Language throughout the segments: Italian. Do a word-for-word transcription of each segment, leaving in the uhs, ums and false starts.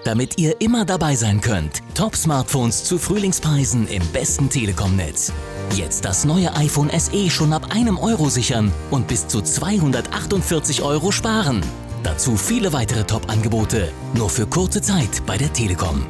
Damit ihr immer dabei sein könnt, Top-Smartphones zu Frühlingspreisen im besten Telekom-Netz. Jetzt das neue iPhone S E schon ab einem Euro sichern und bis zu zweihundertachtundvierzig Euro sparen. Dazu viele weitere Top-Angebote, nur für kurze Zeit bei der Telekom.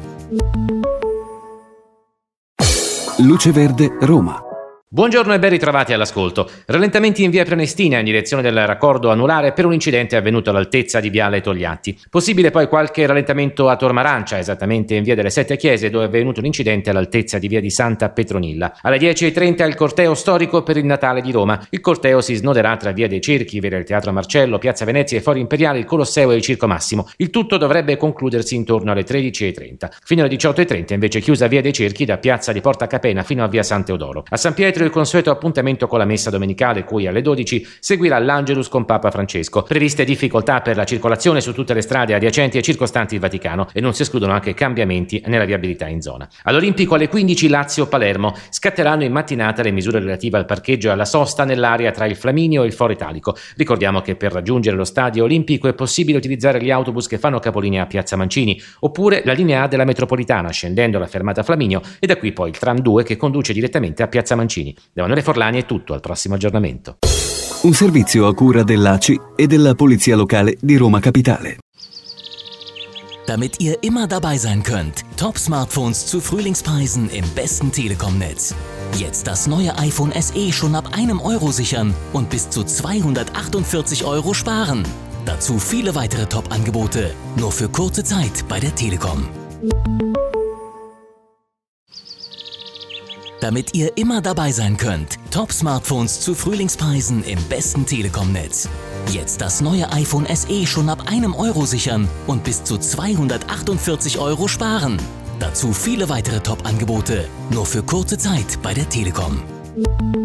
Luce Verde, Roma. Buongiorno e ben ritrovati all'ascolto. Rallentamenti in via Prenestina in direzione del raccordo anulare per un incidente avvenuto all'altezza di viale Togliatti. Possibile poi qualche rallentamento a Tormarancia, esattamente in via delle Sette Chiese, dove è avvenuto un incidente all'altezza di via di Santa Petronilla. Alle dieci e trenta il corteo storico per il Natale di Roma. Il corteo si snoderà tra via dei Cerchi, via del Teatro Marcello, piazza Venezia e Foro Imperiale, il Colosseo e il Circo Massimo. Il tutto dovrebbe concludersi intorno alle tredici e trenta. Fino alle diciotto e trenta invece chiusa via dei Cerchi da piazza di Porta Capena fino a via San Teodoro. A San Pietro il consueto appuntamento con la messa domenicale, cui alle dodici seguirà l'Angelus con Papa Francesco. Previste difficoltà per la circolazione su tutte le strade adiacenti e circostanti il Vaticano e non si escludono anche cambiamenti nella viabilità in zona. All'Olimpico alle quindici Lazio-Palermo. Scatteranno in mattinata le misure relative al parcheggio e alla sosta nell'area tra il Flaminio e il Foro Italico. Ricordiamo che per raggiungere lo stadio olimpico è possibile utilizzare gli autobus che fanno capolinea a Piazza Mancini oppure la linea A della metropolitana scendendo alla fermata Flaminio e da qui poi il tram due che conduce direttamente a Piazza Mancini. Da Emanuele Forlani è tutto, al prossimo aggiornamento. Un servizio a cura dell'A C I e della Polizia Locale di Roma Capitale. Damit ihr immer dabei sein könnt, Top-Smartphones zu Frühlingspreisen im besten Telekom-Netz. Jetzt das neue iPhone S E schon ab einem Euro sichern und bis zu zweihundertachtundvierzig Euro sparen. Dazu viele weitere Top-Angebote, nur für kurze Zeit bei der Telekom. Damit ihr immer dabei sein könnt, Top-Smartphones zu Frühlingspreisen im besten Telekom-Netz. Jetzt das neue iPhone S E schon ab einem Euro sichern und bis zu zweihundertachtundvierzig Euro sparen. Dazu viele weitere Top-Angebote, nur für kurze Zeit bei der Telekom.